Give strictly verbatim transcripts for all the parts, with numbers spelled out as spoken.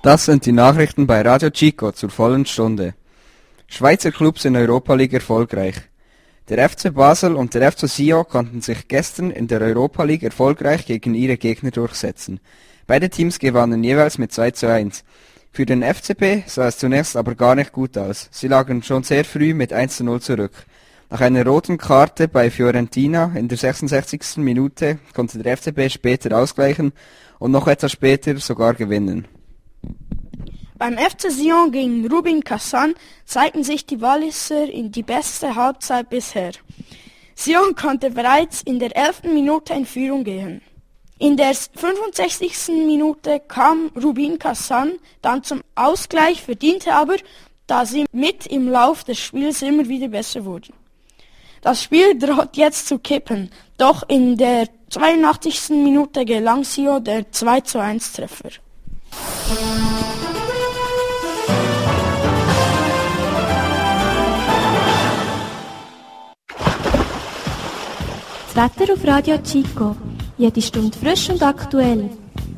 Das sind die Nachrichten bei Radio Chico zur vollen Stunde. Schweizer Clubs in Europa League erfolgreich. Der F C Basel und der F C Sion konnten sich gestern in der Europa League erfolgreich gegen ihre Gegner durchsetzen. Beide Teams gewannen jeweils mit zwei zu eins. Für den F C B sah es zunächst aber gar nicht gut aus. Sie lagen schon sehr früh mit eins zu null zurück. Nach einer roten Karte bei Fiorentina in der sechsundsechzigsten Minute konnte der F C B später ausgleichen und noch etwas später sogar gewinnen. Beim F C Sion gegen Rubin Kazan zeigten sich die Walliser in die beste Halbzeit bisher. Sion konnte bereits in der elften Minute in Führung gehen. In der fünfundsechzigsten Minute kam Rubin Kazan dann zum Ausgleich, verdiente aber, da sie mit im Lauf des Spiels immer wieder besser wurden. Das Spiel droht jetzt zu kippen, doch in der zweiundachtzigsten Minute gelang Sion der zwei zu eins Treffer. Das Wetter auf Radio Chico. Jede Stunde frisch und aktuell.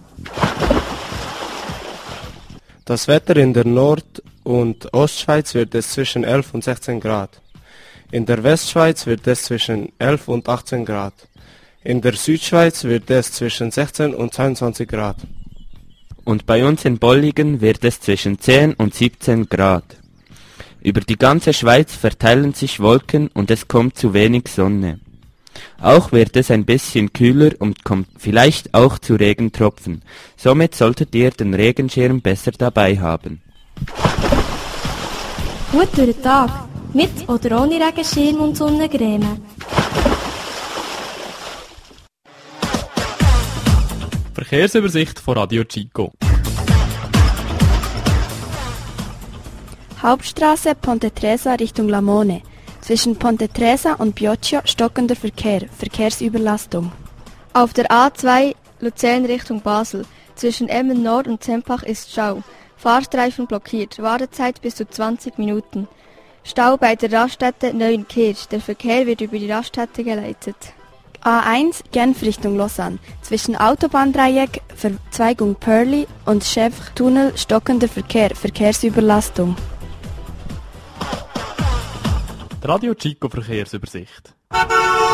Das Wetter in der Nord- und Ostschweiz wird es zwischen elf und sechzehn Grad. In der Westschweiz wird es zwischen elf und achtzehn Grad. In der Südschweiz wird es zwischen sechzehn und zweiundzwanzig Grad. Und bei uns in Bolligen wird es zwischen zehn und siebzehn Grad. Über die ganze Schweiz verteilen sich Wolken und es kommt zu wenig Sonne. Auch wird es ein bisschen kühler und kommt vielleicht auch zu Regentropfen. Somit solltet ihr den Regenschirm besser dabei haben. Gut durch den Tag, mit oder ohne Regenschirm und Sonnencreme. Verkehrsübersicht von Radio Chico. Hauptstraße Ponte Tresa Richtung Lamone. Zwischen Ponte Tresa und Bioccio stockender Verkehr, Verkehrsüberlastung. Auf der A zwei Luzern Richtung Basel. Zwischen Emmen Nord und Sempach ist Stau. Fahrstreifen blockiert, Wartezeit bis zu zwanzig Minuten. Stau bei der Raststätte Neuenkirch, der Verkehr wird über die Raststätte geleitet. A eins Genf Richtung Lausanne. Zwischen Autobahndreieck, Verzweigung Pörli und Schäftunnel stockender Verkehr, Verkehrsüberlastung. Radio Chico Verkehrsübersicht.